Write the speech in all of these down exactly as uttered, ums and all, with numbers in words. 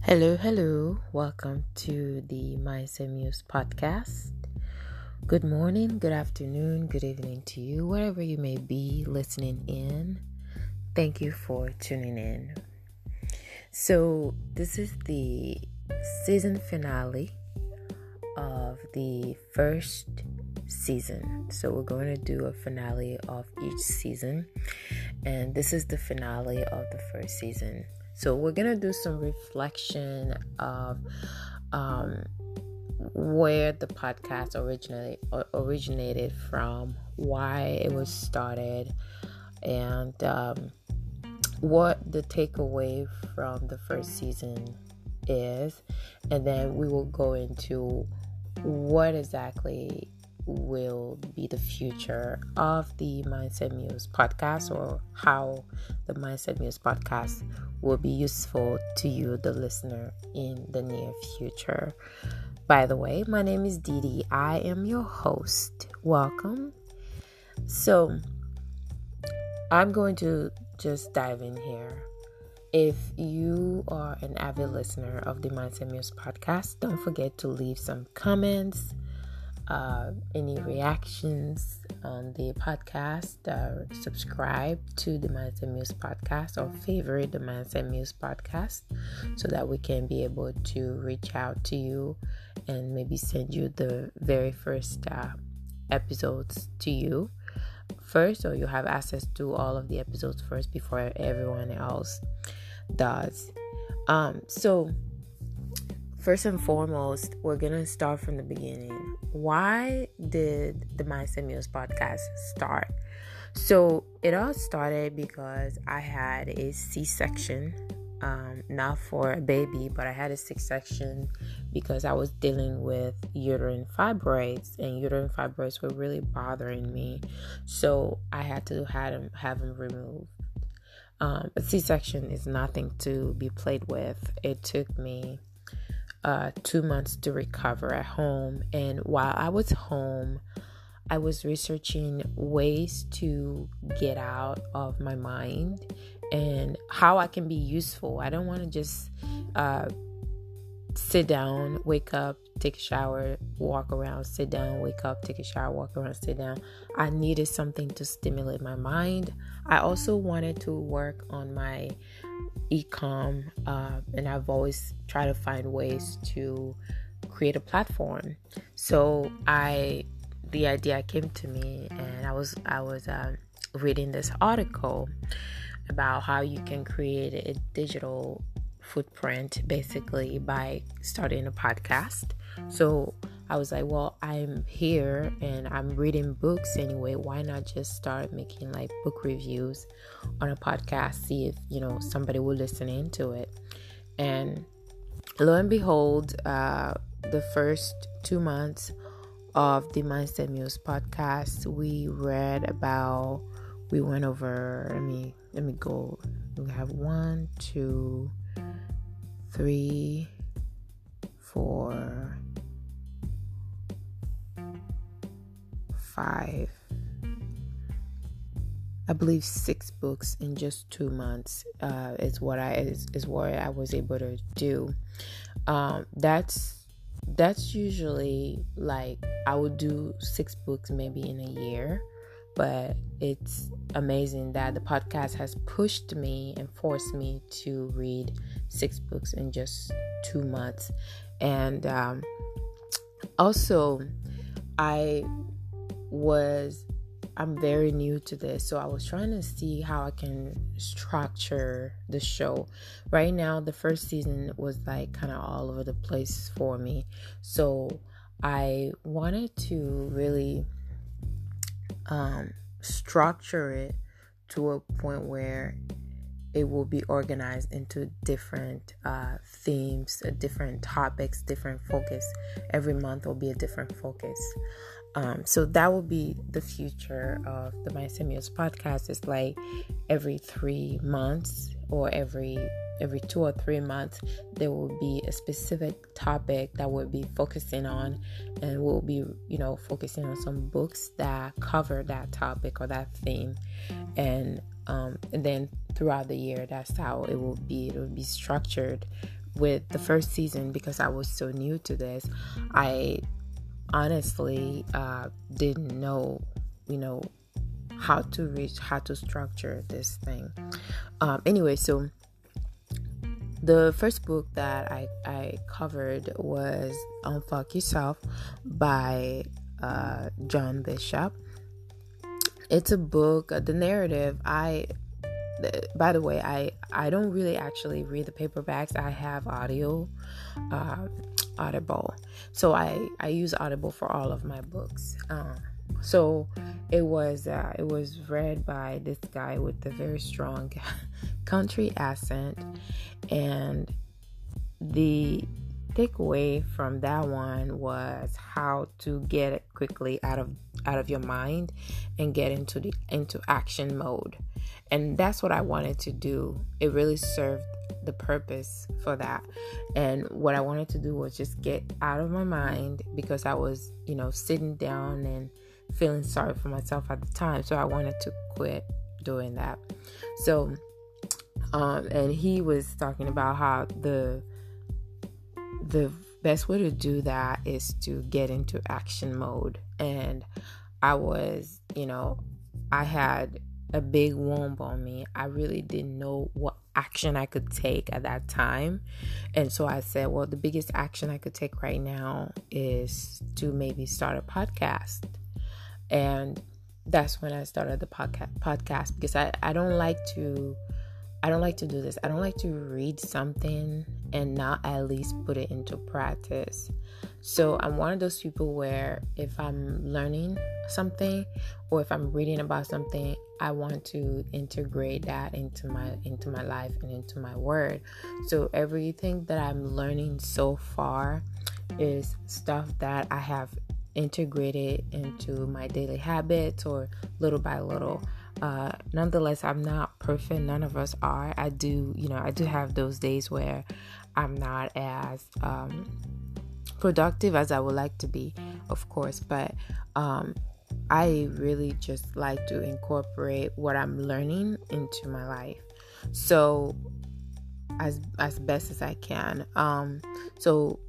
Hello, hello. Welcome to the Mindset Muse podcast. Good morning, good afternoon, good evening to you, wherever you may be listening in. Thank you for tuning in. So, this is the season finale of the first season. So, we're going to do a finale of each season, and this is the finale of the first season. So we're going to do some reflection of um, where the podcast originated, originated from, why it was started, and um, what the takeaway from the first season is. And then we will go into what exactly will be the future of the Mindset Muse podcast, or how the Mindset Muse podcast will be useful to you, the listener, in the near future. By the way, my name is Dee Dee. I am your host. Welcome. So, I'm going to just dive in here. If you are an avid listener of the Mindset Muse podcast, don't forget to leave some comments, Uh, any reactions on the podcast, uh, subscribe to the Mindset Muse podcast, or favorite the Mindset Muse podcast, so that we can be able to reach out to you and maybe send you the very first uh, episodes to you first, or you have access to all of the episodes first before everyone else does. Um, so First and foremost, we're going to start from the beginning. Why did the Mindset Muse podcast start? So it all started because I had a C-section, um, not for a baby, but I had a C-section because I was dealing with uterine fibroids, and uterine fibroids were really bothering me. So I had to have them, have them removed. Um, a C-section is nothing to be played with. It took me Uh, two months to recover at home. And while I was home, I was researching ways to get out of my mind and how I can be useful. I don't want to just uh, sit down, wake up, take a shower, walk around, sit down, wake up, take a shower, walk around, sit down. I needed something to stimulate my mind. I also wanted to work on my e-com, uh, and I've always tried to find ways to create a platform. So I, the idea came to me, and I was I was uh, reading this article about how you can create a digital footprint, basically by starting a podcast. So I was like, well, I'm here and I'm reading books anyway. Why not just start making like book reviews on a podcast? See if, you know, somebody will listen into it. And lo and behold, uh, the first two months of the Mindset Muse podcast, we read about, we went over, let me, let me go. We have one, two, three, four, five, I believe six books in just two months uh, is what I is, is what I was able to do. Um, that's that's usually like I would do six books maybe in a year, but it's amazing that the podcast has pushed me and forced me to read six books in just two months. And um, also, I was I'm very new to this, so I was trying to see how I can structure the show. Right now, the first season was like kind of all over the place for me, so I wanted to really um, structure it to a point where it will be organized into different uh, themes, uh, different topics, different focus. Every month will be a different focus. Um, so that will be the future of the Mindset Muse podcast. It's like every three months or every every two or three months, there will be a specific topic that we'll be focusing on, and we'll be, you know, focusing on some books that cover that topic or that theme. And um, and then throughout the year, that's how it will be. It will be structured with the first season, because I was so new to this, I honestly uh, didn't know, you know, how to reach, how to structure this thing. Um, anyway, so the first book that I, I covered was Unfuck Yourself by uh, John Bishop. It's a book, uh, the narrative, I, by the way, I, I don't really actually read the paperbacks. I have audio, uh, Audible. So I, I use Audible for all of my books. Uh, so it was, uh, it was read by this guy with a very strong country accent. And the takeaway from that one was how to get it quickly out of out of your mind and get into the into action mode. And that's what I wanted to do. It really served the purpose for that. And what I wanted to do was just get out of my mind, because I was, you know, sitting down and feeling sorry for myself at the time. So I wanted to quit doing that. So Um, and he was talking about how the the best way to do that is to get into action mode. And I was, you know, I had a big womb on me. I really didn't know what action I could take at that time. And so I said, well, the biggest action I could take right now is to maybe start a podcast. And that's when I started the podca- podcast, because I, I don't like to I don't like to do this. I don't like to read something and not at least put it into practice. So I'm one of those people where if I'm learning something or if I'm reading about something, I want to integrate that into my into my life and into my word. So everything that I'm learning so far is stuff that I have integrated into my daily habits, or little by little. Uh, nonetheless, I'm not perfect. None of us are. I do, you know, I do have those days where I'm not as um, productive as I would like to be, of course. But um, I really just like to incorporate what I'm learning into my life, so as as best as I can. Um, so.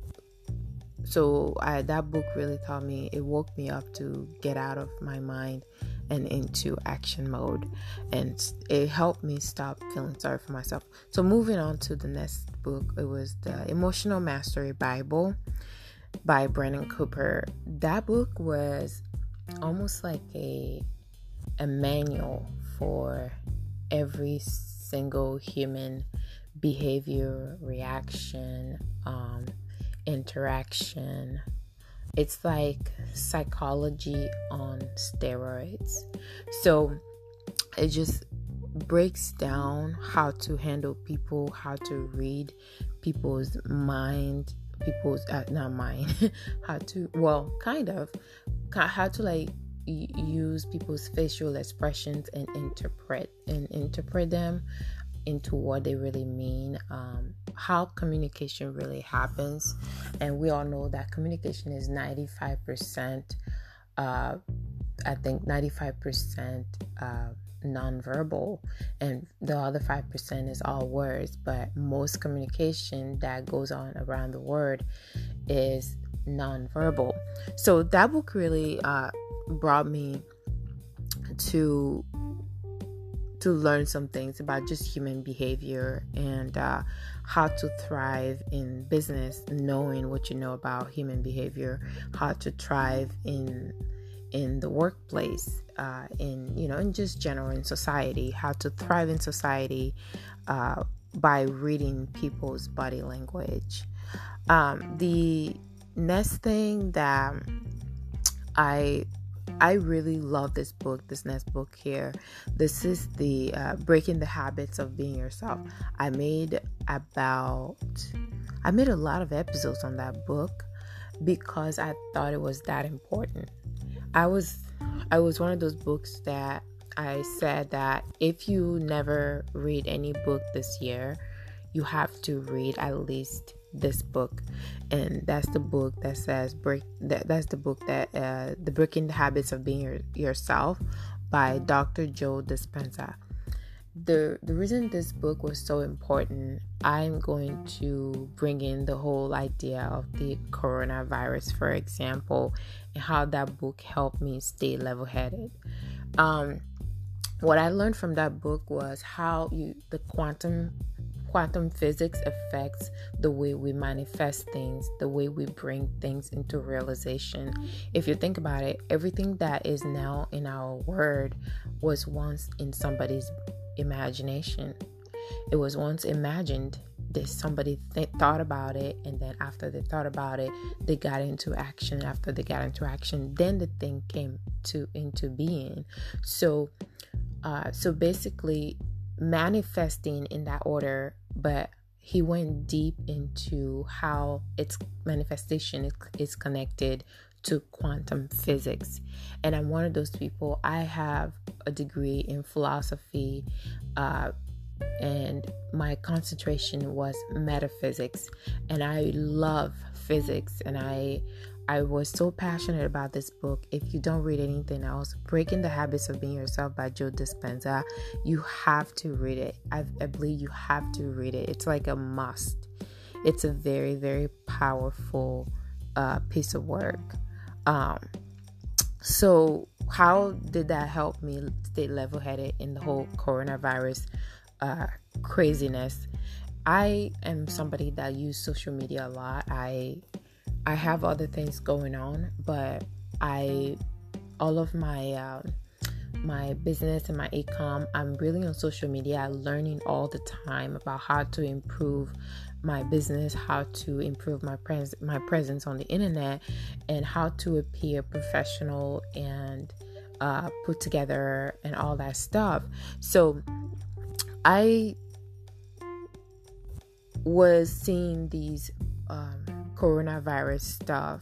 So I, that book really taught me, it woke me up to get out of my mind and into action mode. And it helped me stop feeling sorry for myself. So moving on to the next book, it was the Emotional Mastery Bible by Brennan Cooper. That book was almost like a, a manual for every single human behavior, reaction, um, interaction. It's like psychology on steroids. So it just breaks down how to handle people, how to read people's mind, people's uh, not mind, how to well, kind of, how to like y- use people's facial expressions and interpret and interpret them into what they really mean, um, how communication really happens. And we all know that communication is ninety-five percent, uh, I think ninety-five percent uh, nonverbal, and the other five percent is all words. But most communication that goes on around the world is nonverbal. So that book really uh, brought me to to learn some things about just human behavior and uh, how to thrive in business, knowing what you know about human behavior, how to thrive in in the workplace, uh, in you know, in just general in society, how to thrive in society uh, by reading people's body language. Um, the next thing that I I really love this book, this next book here. This is the uh, Breaking the Habits of Being Yourself. I made about, I made a lot of episodes on that book because I thought it was that important. I was, I was one of those books that I said that if you never read any book this year, you have to read at least this book. And that's the book that says break that that's the book that uh the Breaking the Habits of Being Your, Yourself by Doctor Joe Dispenza. the the reason this book was so important, I'm going to bring in the whole idea of the coronavirus, for example, and how that book helped me stay level-headed. Um, what I learned from that book was how you the quantum quantum physics affects the way we manifest things, the way we bring things into realization. If you think about it, everything that is now in our world was once in somebody's imagination. It was once imagined that somebody th- thought about it, and then after they thought about it, they got into action. After they got into action, then the thing came to into being. So, uh, so basically, manifesting in that order, but he went deep into how its manifestation is, is connected to quantum physics. And I'm one of those people. I have a degree in philosophy, uh, and my concentration was metaphysics, and I love physics, and I I was so passionate about this book. If you don't read anything else, Breaking the Habits of Being Yourself by Joe Dispenza, you have to read it. I, I believe you have to read it. It's like a must. It's a very, very powerful uh, piece of work. Um, so how did that help me stay level-headed in the whole coronavirus uh, craziness? I am somebody that uses social media a lot. I I have other things going on, but I, all of my, um, my business and my e-com, I'm really on social media. I'm learning all the time about how to improve my business, how to improve my pres- my presence on the internet, and how to appear professional and uh, put together and all that stuff. So I was seeing these um, coronavirus stuff,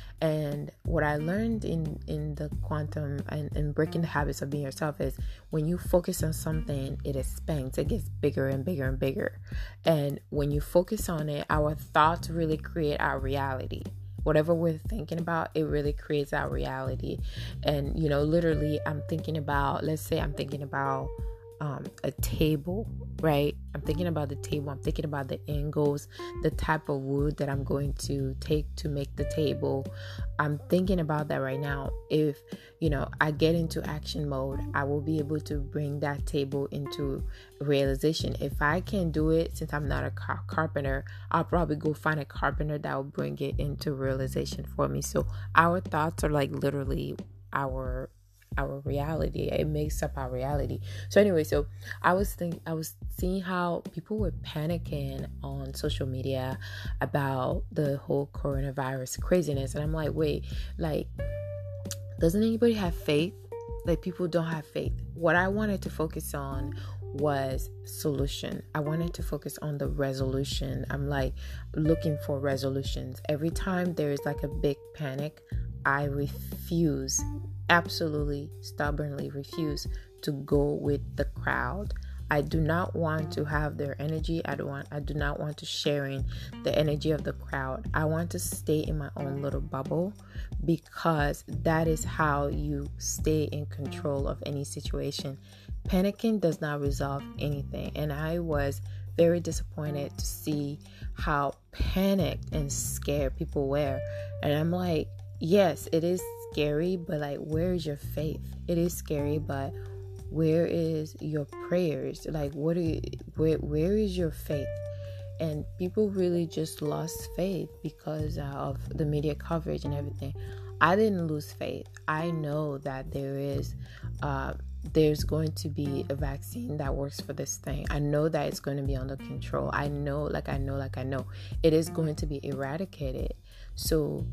and what I learned in in the quantum and, and breaking the habits of being yourself is when you focus on something, it expands, it gets bigger and bigger and bigger. And when you focus on it, our thoughts really create our reality. Whatever we're thinking about, it really creates our reality. And you know, literally, I'm thinking about, let's say I'm thinking about um, a table, right? I'm thinking about the table. I'm thinking about the angles, the type of wood that I'm going to take to make the table. I'm thinking about that right now. If, you know, I get into action mode, I will be able to bring that table into realization. If I can't do it, since I'm not a car- carpenter, I'll probably go find a carpenter that will bring it into realization for me. So our thoughts are like literally our our reality. It makes up our reality. So anyway, so I was think I was seeing how people were panicking on social media about the whole coronavirus craziness, and I'm like, wait, like, doesn't anybody have faith? Like, people don't have faith. What I wanted to focus on was solution. I wanted to focus on the resolution. I'm like looking for resolutions. Every time there is like a big panic, I refuse, absolutely stubbornly refuse to go with the crowd. I do not want to have their energy. I don't want I do not want to sharing the energy of the crowd. I want to stay in my own little bubble, because that is how you stay in control of any situation. Panicking does not resolve anything, and I was very disappointed to see how panicked and scared people were. And I'm like, yes, it is scary, but like, where is your faith? It is scary, but where is your prayers? Like, what are you, where where is your faith? And people really just lost faith because uh, of the media coverage and everything. I didn't lose faith. I know that there is uh, there's going to be a vaccine that works for this thing. I know that it's going to be under control. I know, like I know, like I know, it is going to be eradicated. So,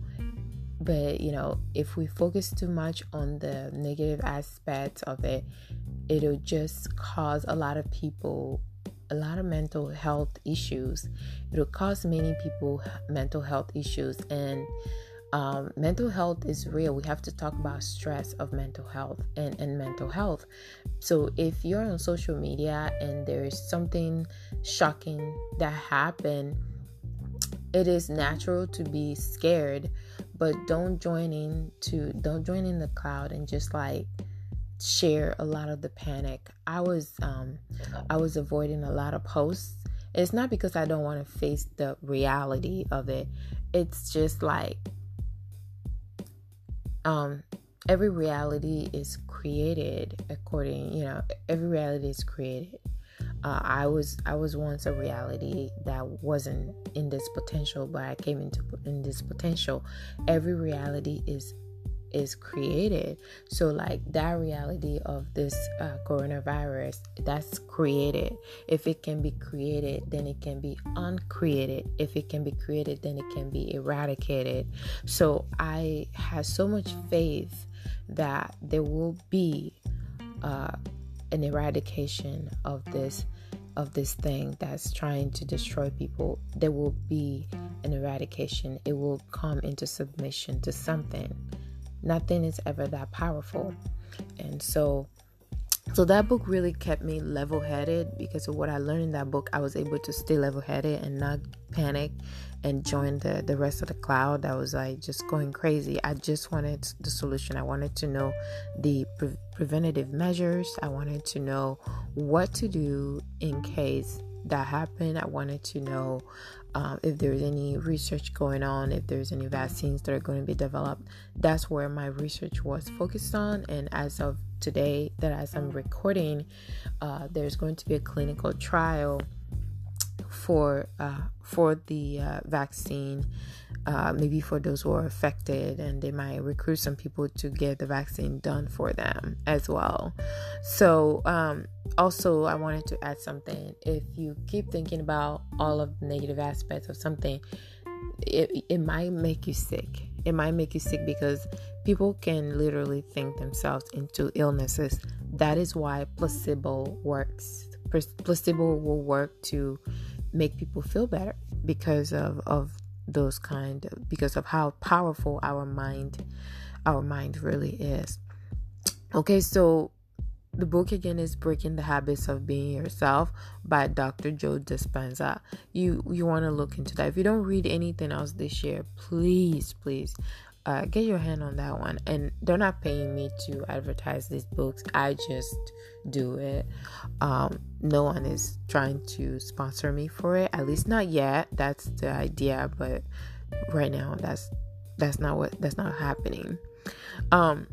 but you know, if we focus too much on the negative aspects of it, it'll just cause a lot of people a lot of mental health issues. It'll cause many people mental health issues, and um, mental health is real. We have to talk about stress of mental health and, and mental health. So if you're on social media and there's something shocking that happened, it is natural to be scared, but don't join in to don't join in the crowd and just like share a lot of the panic. I was um I was avoiding a lot of posts. It's not because I don't want to face the reality of it. It's just like um every reality is created according, you know, every reality is created. Uh, I was I was once a reality that wasn't in this potential, but I came into in this potential. Every reality is is created. So like that reality of this uh, coronavirus, that's created. If it can be created, then it can be uncreated. If it can be created, then it can be eradicated. So I have so much faith that there will be uh, an eradication of this of this thing that's trying to destroy people. There will be an eradication. It will come into submission to something. Nothing is ever that powerful. And so so that book really kept me level-headed. Because of what I learned in that book, I was able to stay level-headed and not panic and join the the rest of the crowd that was like just going crazy. I just wanted the solution. I wanted to know the pre- preventative measures. I wanted to know what to do in case that happened. I wanted to know um, if there's any research going on, if there's any vaccines that are going to be developed. That's where my research was focused on. And as of today, that as I'm recording, uh, there's going to be a clinical trial for uh, for the uh, vaccine, uh, maybe for those who are affected, and they might recruit some people to get the vaccine done for them as well. So um, also I wanted to add something. If you keep thinking about all of the negative aspects of something, it, it might make you sick. It might make you sick because people can literally think themselves into illnesses. That is why placebo works. Placebo will work to make people feel better because of, of those kind of, because of how powerful our mind our mind really is. Okay, so the book again is Breaking the Habits of Being Yourself by Doctor Joe Dispenza. You you want to look into that. If you don't read anything else this year, please, please uh, get your hand on that one. And they're not paying me to advertise these books. I just do it. Um, no one is trying to sponsor me for it. At least not yet. That's the idea. But right now, that's that's not what that's not happening. Um,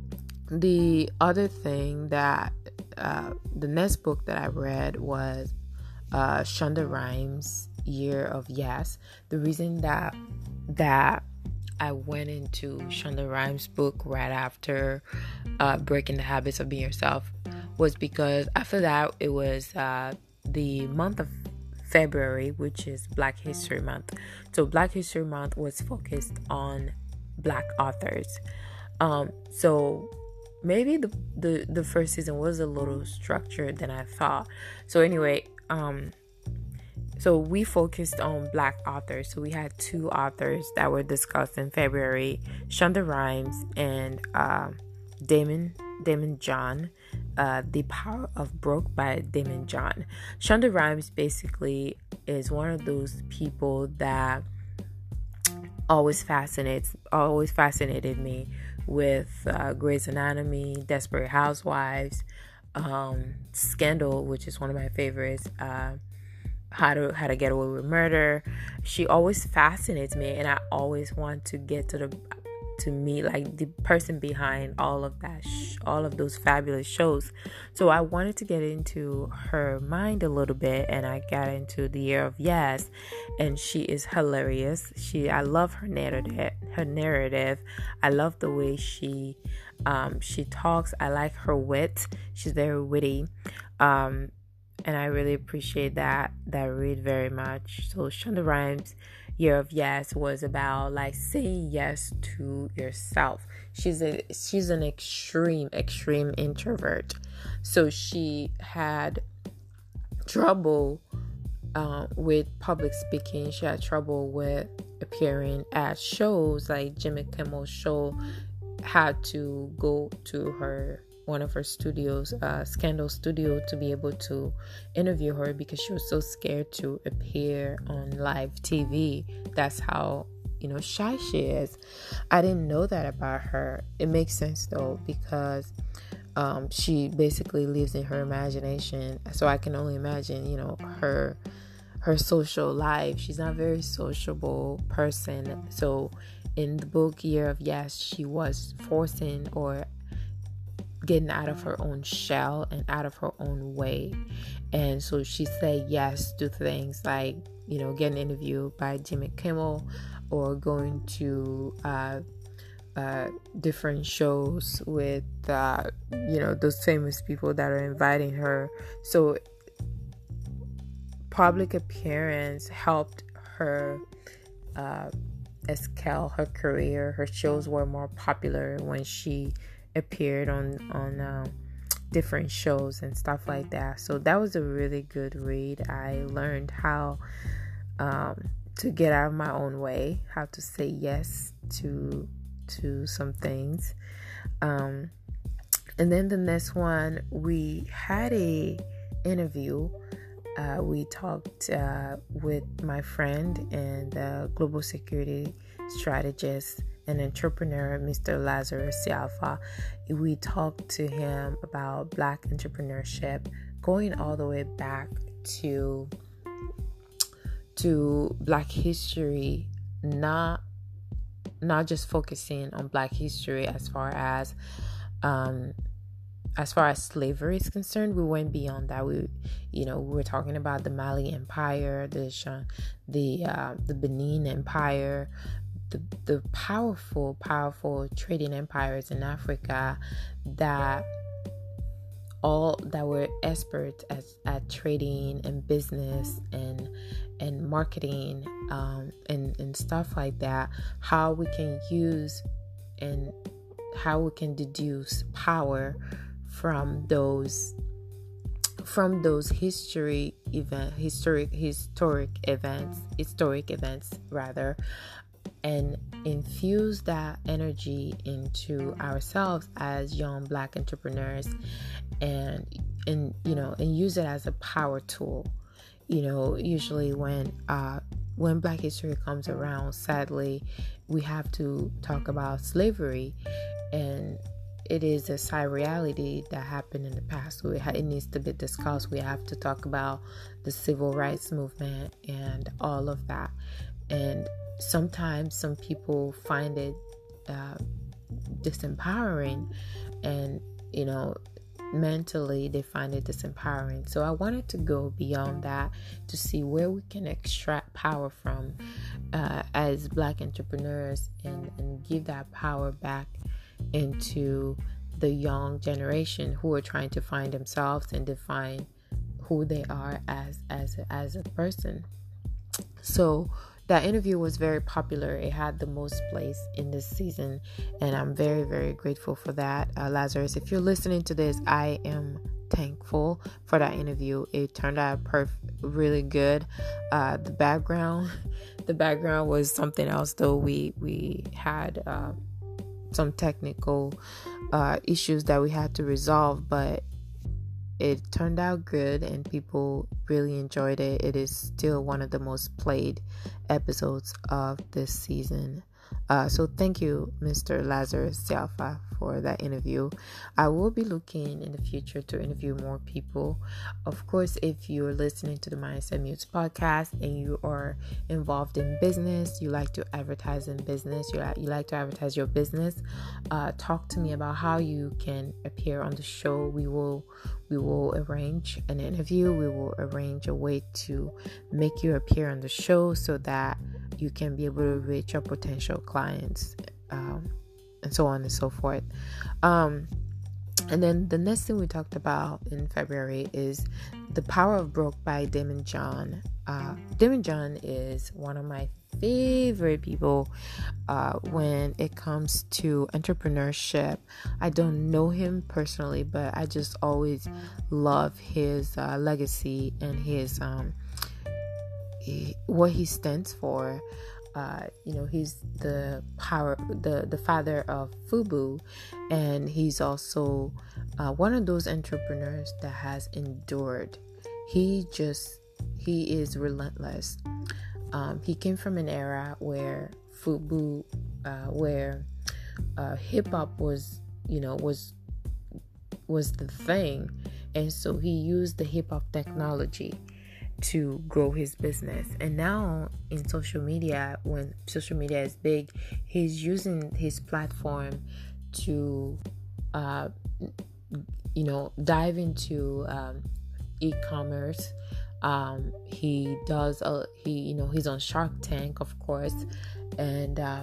the other thing that uh, the next book that I read was uh, Shonda Rhimes' Year of Yes. The reason that that I went into Shonda Rhimes' book right after uh, Breaking the Habits of Being Yourself was because after that it was uh, the month of February, which is Black History Month. So Black History Month was focused on Black authors. Um, so maybe the, the, the first season was a little structured than I thought. So anyway, um, so we focused on Black authors. So we had two authors that were discussed in February, Shonda Rhimes and uh, Damon Daymond John. Uh, The Power of Broke by Daymond John. Shonda Rhimes basically is one of those people that always fascinates, always fascinated me with uh, Grey's Anatomy, Desperate Housewives, um, Scandal, which is one of my favorites. Uh, How to How to Get Away with Murder. She always fascinates me, and I always want to get to the to meet like the person behind all of that, sh- all of those fabulous shows. So I wanted to get into her mind a little bit, and I got into The Year of Yes, and she is hilarious. She, I love her narrative. Her narrative. I love the way she, um, she talks. I like her wit. She's very witty. Um, And I really appreciate that that read very much. So Shonda Rhimes' Year of Yes was about like saying yes to yourself. She's a she's an extreme, extreme introvert. So she had trouble uh, with public speaking. She had trouble with appearing at shows like Jimmy Kimmel's show. Had to go to her one of her studios, uh, Scandal Studio, to be able to interview her because she was so scared to appear on live T V. That's how, you know, shy she is. I didn't know that about her. It makes sense though, because um, she basically lives in her imagination. So I can only imagine, you know, her her social life. She's not a very sociable person. So in the book Year of Yes, she was forcing or getting out of her own shell and out of her own way. And so she said yes to things like, you know, getting interviewed by Jimmy Kimmel, or going to uh, uh, different shows with, uh, you know, those famous people that are inviting her. So public appearance helped her uh, scale her career. Her shows were more popular when she appeared on on uh, different shows and stuff like that. So that was a really good read. I learned how um, to get out of my own way, how to say yes to to some things. Um, and then the next one, we had a interview. Uh, we talked uh, with my friend and uh, global security strategist and entrepreneur, Mister Lazarus Sialfa. We talked to him about Black entrepreneurship, going all the way back to to Black history, not not just focusing on Black history as far as um, as far as slavery is concerned. We went beyond that. We, you know, we were talking about the Mali Empire, the the uh, the Benin Empire, the the powerful, powerful trading empires in Africa that all that were experts at, at trading and business and and marketing um, and and stuff like that. How we can use and how we can deduce power from those from those history event historic historic events historic events rather, and infuse that energy into ourselves as young Black entrepreneurs, and and you know and use it as a power tool. You know, usually when uh when Black history comes around, sadly, we have to talk about slavery, and it is a sad reality that happened in the past. So it, ha- it needs to be discussed. We have to talk about the civil rights movement and all of that. And sometimes some people find it uh, disempowering, and you know mentally they find it disempowering. So I wanted to go beyond that to see where we can extract power from uh, as Black entrepreneurs, and, and give that power back into the young generation who are trying to find themselves and define who they are as as as a person. So that interview was very popular. It had the most plays in this season, and I'm very, very grateful for that. Uh, Lazarus, if you're listening to this, I am thankful for that interview. It turned out perf- really good. Uh, the background, the background was something else, though. We we had uh, some technical uh, issues that we had to resolve, but it turned out good and people really enjoyed it. It is still one of the most played episodes of this season. Uh, so thank you, Mister Lazarus Sialfa, for that interview. I will be looking in the future to interview more people. Of course, if you're listening to the Mindset Mutes podcast and you are involved in business, you like to advertise in business, you like, you like to advertise your business, uh, talk to me about how you can appear on the show. We will we will arrange an interview. We will arrange a way to make you appear on the show so that you can be able to reach your potential clients, um, and so on and so forth. Um, and then the next thing we talked about in February is The Power of Broke by Daymond John. Uh, Daymond John is one of my favorite people uh, when it comes to entrepreneurship. I don't know him personally, but I just always love his uh, legacy and his um, he, what he stands for. Uh, you know, he's the power, the, the father of FUBU, and he's also uh, one of those entrepreneurs that has endured. He just, he is relentless. Um, he came from an era where FUBU, uh, where uh, hip hop was, you know, was was the thing. And so he used the hip hop technology to grow his business. And now in social media, when social media is big, he's using his platform to uh you know dive into um e-commerce. Um he does a he you know he's on Shark Tank, of course, and uh,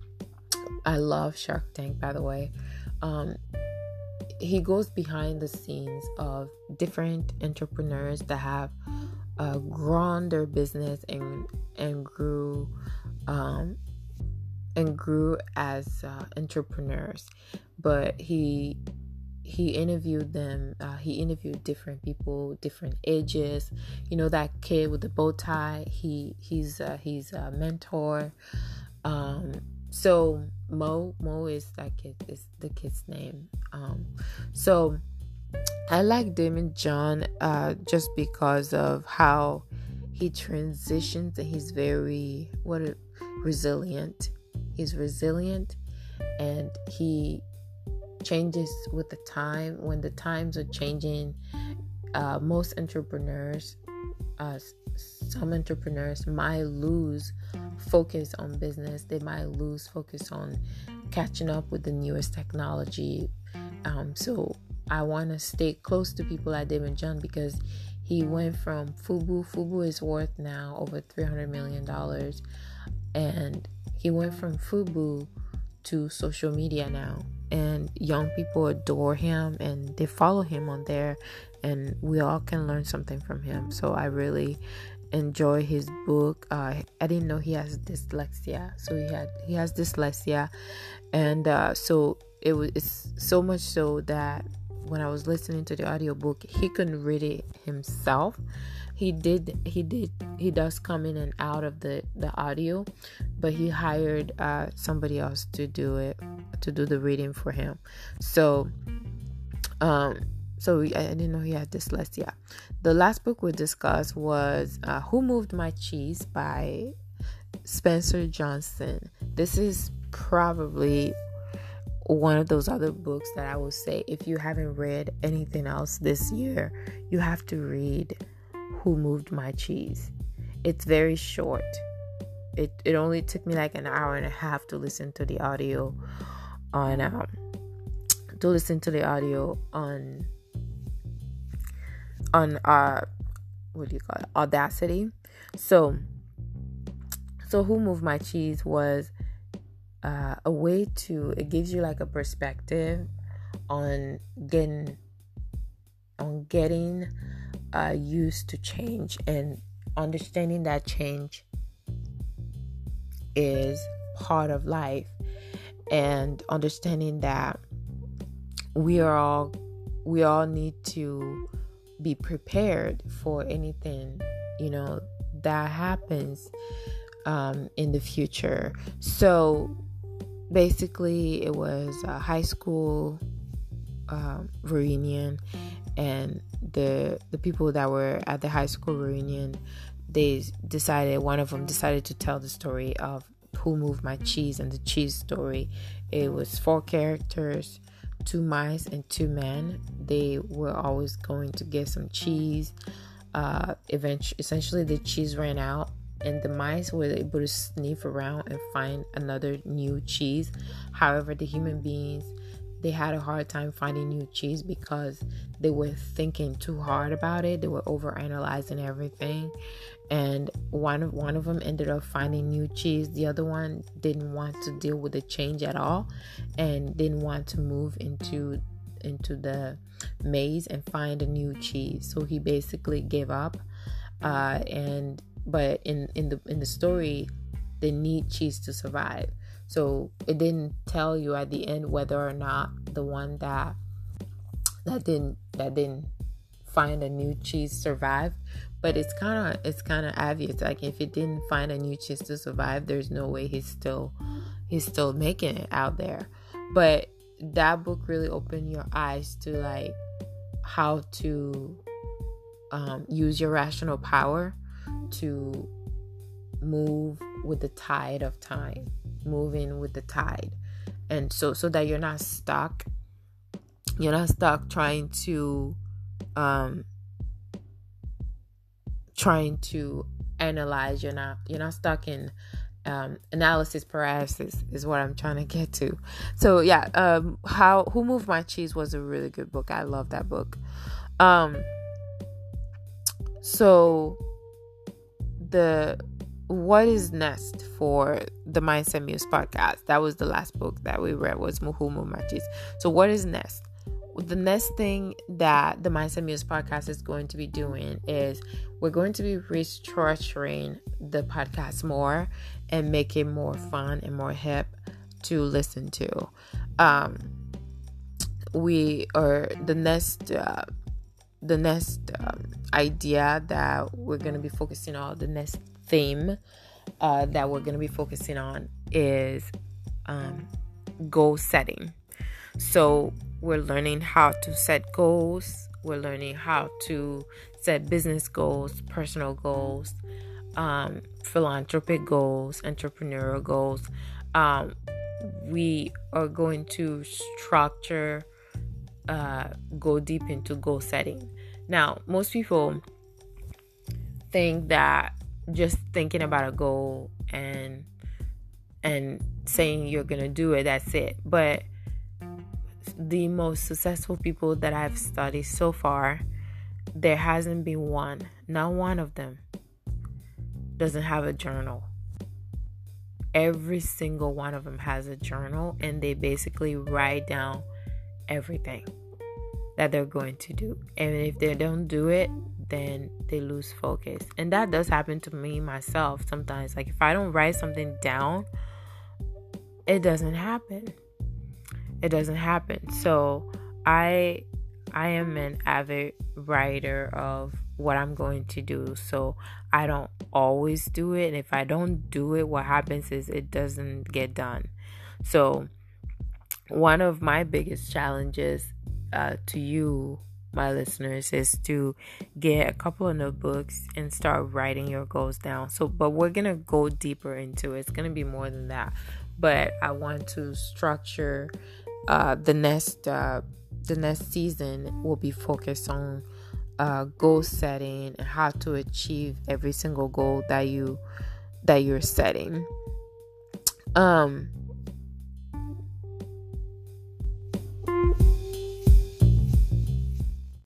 I love Shark Tank, by the way. um he goes behind the scenes of different entrepreneurs that have uh, grown their business and and grew um and grew as uh, entrepreneurs. But he he interviewed them. Uh, he interviewed different people, different ages. You know, that kid with the bow tie. He he's uh, he's a mentor. Um, so Mo Mo is that kid is the kid's name. Um, so I like Daymond John uh, just because of how he transitions, and he's very what a, resilient. He's resilient, and he changes with the time. When the times are changing, uh, most entrepreneurs, uh, some entrepreneurs might lose focus on business. They might lose focus on catching up with the newest technology. Um, so I want to stay close to people like Daymond John because he went from Fubu. Fubu is worth now over three hundred million dollars, and he went from Fubu to social media now. And young people adore him and they follow him on there, and we all can learn something from him. So I really enjoy his book. uh, I didn't know he has dyslexia, so he had he has dyslexia, and uh, so it was it's so much so that when I was listening to the audiobook, he couldn't read it himself. He did he did he does come in and out of the the audio, but he hired uh somebody else to do it to do the reading for him. So um so I didn't know he had dyslexia. The last book we discussed was uh, Who Moved My Cheese by Spencer Johnson. This is probably one of those other books that I will say, if you haven't read anything else this year, you have to read Who Moved My Cheese. It's very short. It it only took me like an hour and a half to listen to the audio on um to listen to the audio on on uh what do you call it? Audacity. So so Who Moved My Cheese was uh, a way to it gives you like a perspective on getting on getting uh, used to change and understanding that change is part of life, and understanding that we are all we all need to be prepared for anything, you know, that happens um, in the future. So basically it was a high school um, reunion, and the the people that were at the high school reunion, they decided one of them decided to tell the story of Who Moved My Cheese and the cheese story. It was four characters, two mice and two men. They were always going to get some cheese. Uh, eventually, essentially, the cheese ran out, and the mice were able to sniff around and find another new cheese. However, the human beings, they had a hard time finding new cheese because they were thinking too hard about it. They were overanalyzing everything. And one of one of them ended up finding new cheese. The other one didn't want to deal with the change at all, and didn't want to move into into the maze and find a new cheese. So he basically gave up. Uh, and but in in the in the story, they need cheese to survive. So it didn't tell you at the end whether or not the one that that didn't that didn't find a new cheese survived. But it's kind of it's kind of obvious. Like, if it didn't find a new cheese to survive, there's no way he's still he's still making it out there. But that book really opened your eyes to like how to um, use your rational power to move with the tide of time, moving with the tide, and so so that you're not stuck You're not stuck trying to um trying to analyze. You're not you're not stuck in um analysis paralysis is what I'm trying to get to. So yeah, um how Who Moved My Cheese was a really good book. I love that book. Um so the what is next for the Mindset Muse podcast? That was the last book that we read, was Who Moved My Cheese. So what is next? The next thing that the Mindset Muse podcast is going to be doing is we're going to be restructuring the podcast more and make it more fun and more hip to listen to. Um, we are the next uh, the next um, idea that we're going to be focusing on, the next theme uh, that we're going to be focusing on is um, goal setting. So we're learning how to set goals. We're learning how to set business goals, personal goals, um, philanthropic goals, entrepreneurial goals. Um, we are going to structure, uh, go deep into goal setting. Now, most people think that just thinking about a goal and and saying you're gonna do it, that's it. But the most successful people that I've studied so far, there hasn't been one, not one of them, doesn't have a journal. Every single one of them has a journal, and they basically write down everything that they're going to do. And if they don't do it, then they lose focus. And that does happen to me myself sometimes. Like if I don't write something down, it doesn't happen. It doesn't happen. So I I am an avid writer of what I'm going to do. So I don't always do it. And if I don't do it, what happens is it doesn't get done. So one of my biggest challenges uh, to you, my listeners, is to get a couple of notebooks and start writing your goals down. So, but we're going to go deeper into it. It's going to be more than that. But I want to structure uh, the next uh, the next season will be focused on uh, goal setting and how to achieve every single goal that you that you're setting. Um,